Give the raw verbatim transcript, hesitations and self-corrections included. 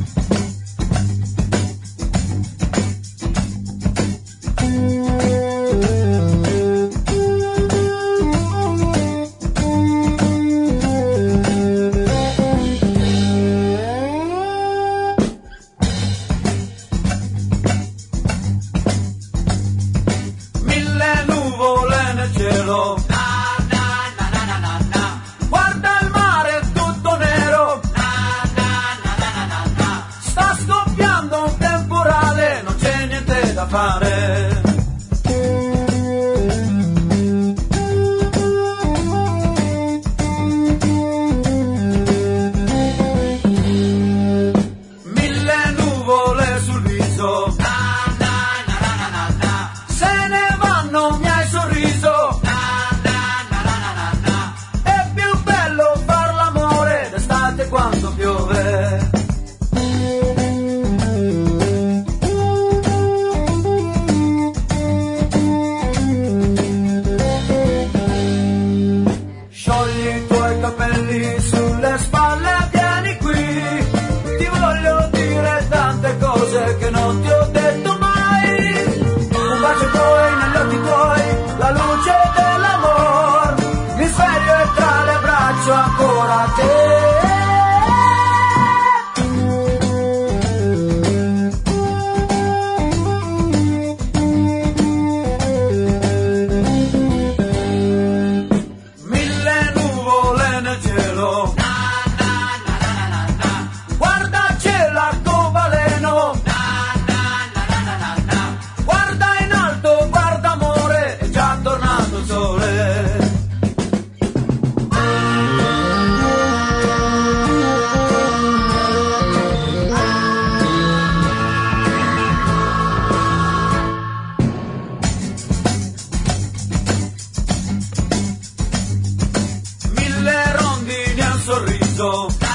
cielo. Na, na, na, na, na, na, na. Guarda il mare tutto nero. Na, na, na, na, na, na, na. Sta scoppiando un temporale, non c'è niente da fare. Mille nuvole sul viso. Na, na, na, na, na, na, na. Se ne vanno mi hai sorriso. Na, na, na, na, na, na, na. È più bello far l'amore d'estate quando piove. Sciogli i tuoi capelli sulle spalle, vieni qui. Ti voglio dire tante cose che non ti ho detto mai. Un bacio poi negli occhi tuoi, la luce dell'amor. Mi sveglio e tra le braccia ancora te. Mille nuvole nel cielo. Na, na, na, na, na, na, na. Guarda c'è l'arcobaleno. Na, na, na, na, na, na, na. Guarda in alto, guarda amore, è già tornato il sole. Mille rondini e un sorriso.